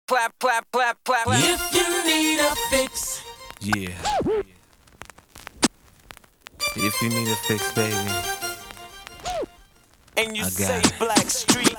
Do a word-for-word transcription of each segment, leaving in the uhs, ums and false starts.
clap, clap, clap, clap. If you need a fix, Yeah. If you need a fix, baby, And you I say got it. Blackstreet.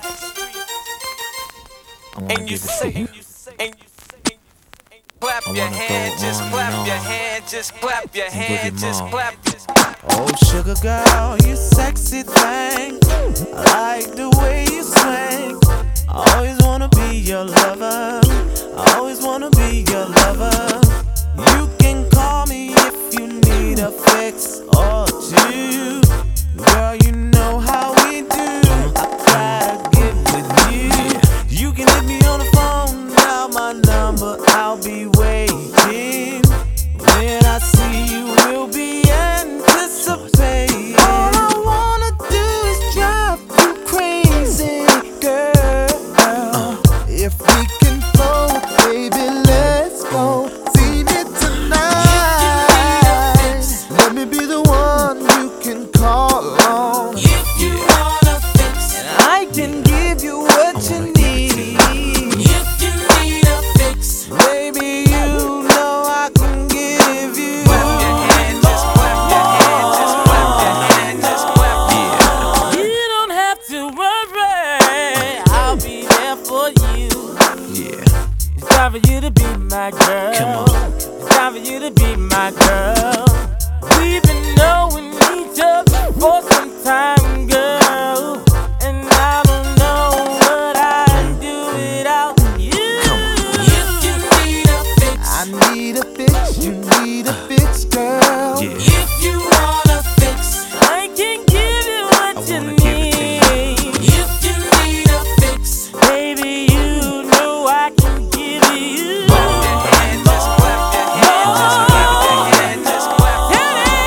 I wanna And you give it to say, you. and you say, and you say, clap I your wanna go hand, just on clap and your on. hand, just clap your And hand, Boogie just Mall. clap. Just Oh, sugar girl, you sexy thing. I like the way you swing. I always wanna be your lover. I always wanna be your lover. You can call me if you need a fix or two. Girl, you know how we do. I gotta get with you. You can hit me on the phone, dial my number, I'll be waiting. When I see you, we'll be anticipating. All I wanna do is drive you crazy, girl. If we can flow, baby, let's go. See me tonight. Let me be the one you can call on. if you wanna fix, And I can give you what you need. if you need a fix, Baby, you know I can give you. clap your hand, just clap your hand, just clap your hand, just clap your hand. you don't have to worry. I'll be there for you. Yeah. It's time for you to be my girl. Come on. It's time for you to be my girl. We've been knowing each other for some time, girl. And I don't know what I'd do without you. If you need a fix, I need a fix, you need a fix, girl. Yeah. if you wanna fix, I can give you what I you wanna give it to need. If you need a fix, baby, you know I can give you. Clap your hand, just clap your hand, just clap your hand, just clap your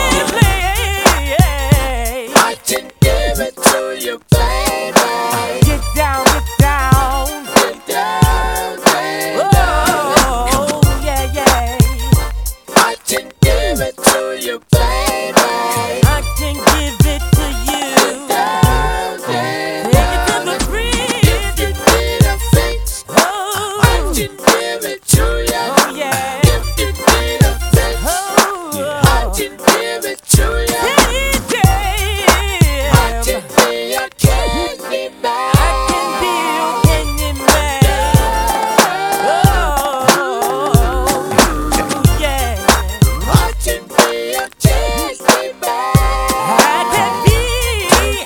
hand. I can give it to you, baby. Get down, get down. Get down, baby. Oh, yeah, yeah. I can give it to you, baby. I can give it to you. Down, baby. Take it to the bridge. You need a fix, Oh, I can give it to you. oh, yeah. If you need a fix, Oh, I can give it to you. I can be your candy man. I can be your candy man. Oh, yeah. I can be your candy man. I can be.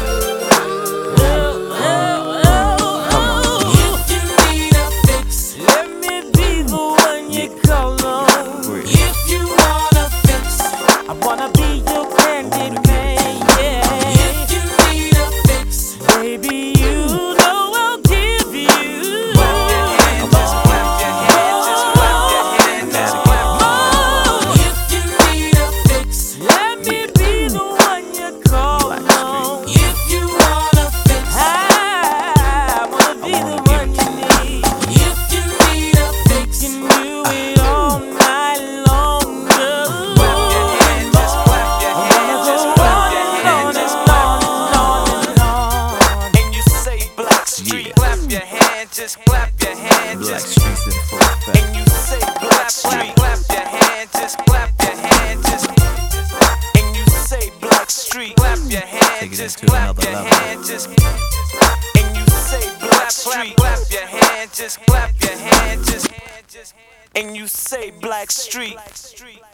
Oh, oh, oh, oh. If you need a fix, let me be the one you call on. If you wanna fix, I wanna be your candy man. Yeah. If you need a fix, baby, you know I'll give you. Just clap your hand, just clap your hand, just clap your hand. Oh, if you need a fix, let me be the one you call on. If you wanna fix, I wanna be the one you need. If you need a fix, you can do it all night long. Clap your hand, just clap your hand, just clap your hand, just clap your hand. And you say Blackstreet, Yeah. clap your hand, just clap your hand, Black just. streets in full effect. And you say Blackstreet, clap your hand, just clap your hand, just. And you say Blackstreet, clap your hand, Take it just into clap another your level. hand, just. And you say Blackstreet, clap your hand, just clap your hand, just. And you say Blackstreet.